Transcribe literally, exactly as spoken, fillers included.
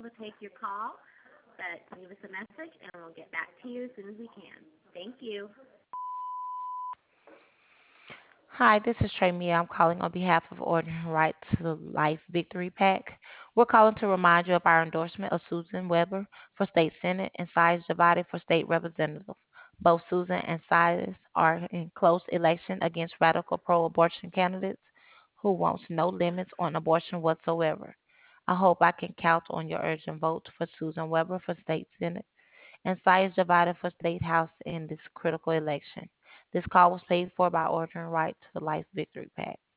able to take your call, but leave us a message and we'll get back to you as soon as we can. Thank you. Hi, this is Trey Mia. I'm calling on behalf of Ordinary Right to Life Victory PAC. We're calling to remind you of our endorsement of Susan Weber for state senate and Size Javadi for state representative. Both Susan and Size are in close election against radical pro-abortion candidates who wants no limits on abortion whatsoever. I hope I can count on your urgent vote for Susan Weber for state senate and Sias Javada for state house in this critical election. This call was paid for by Ordering Right to Life Victory PAC.